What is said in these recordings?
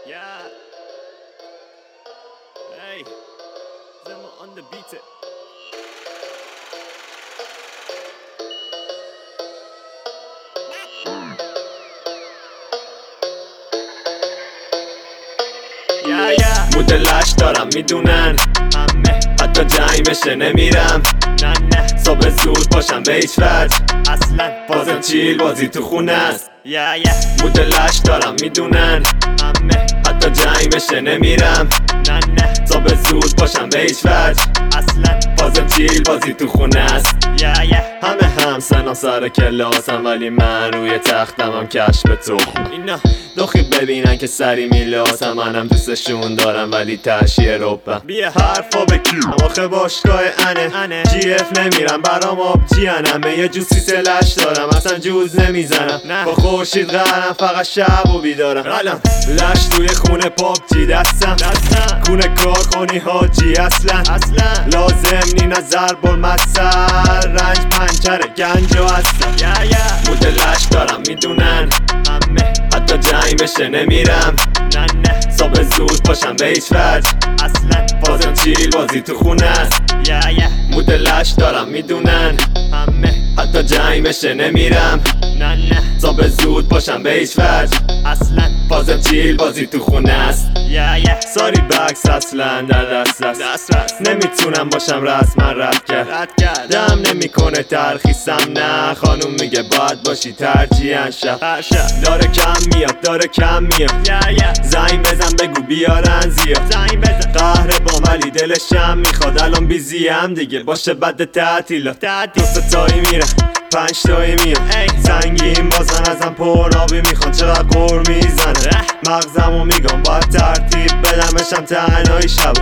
Yeah. Hey, Zema on the beat. مدلش دارم میدونن همه، حتی جنگ بشه نمیرم. نه صبح زود باشم به هیچ وجه، اصلا بازم چیل بازی تو خونه است. مدلش دارم میدونن همه، حتی جنگ بشه نمیرم. نه صبح زود باشم به هیچ وجه، اصلا بازم چیل بازی تو خونه است. همه هم سنم سر کلاسم، ولی من روی تختم هم کشف تو. اینا دخی ببینن که سری میلاسم، منم دوستشون دارم ولی تشیه روبم. بیا حرفا بکیم آخه باشگاه انه جی اف نمیرم، برام آب جیانمه. یه جوسی سلش دارم اصلا جوز نمیزنم، با خورشید قرم فقط شب و بیدارم. الان لش توی خونه پاپ جی دستم، کونه کارخونی حاجی اصلا لازم نی نظر بال مسر، رنج پنچره گنج و هستم. مدلش دارم میدونن همه، حتی جنگ بشه نمیرم. نه صبح زود باشم به هیچ وجه، اصلا بازم چیل بازی تو خونه است. مدلش دارم میدونن همه، حتی جنگ بشه نمیرم. نه صبح زود باشم به هیچ وجه، اصلا بازم چیل بازی تو خونه است. ساری بکس اصلا در دست نمیتونم باشم رسما رد کرد، دم نمیکنه ترخیصم. نه خانوم میگه باید باشی ترجیحاً شب. داره کم میاد زنگ بزن بگو بیارن زیاد. قهر با ولی دلشم میخواد الان بیزیم دیگه، باشه بعد تعطیلات 2 تایی میرن 5 تایی میاد سنگین بازن ازم پرنابی میخوان. چقدر قور میزنه مغزمو میگم باید ترتیب بدمشم تنهایی شب.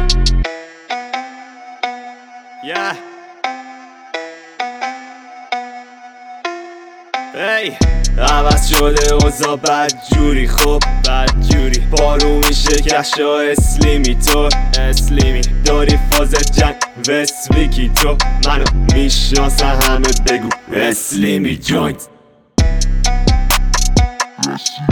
عوض شده اوضاع بدجوری، خب بدجوری بارو میشه کشا اسلیمی. تو اسلیمی داری فاز جنگ وسویکی، تو منو میشناسن همه بگو اسلیمی جوینت.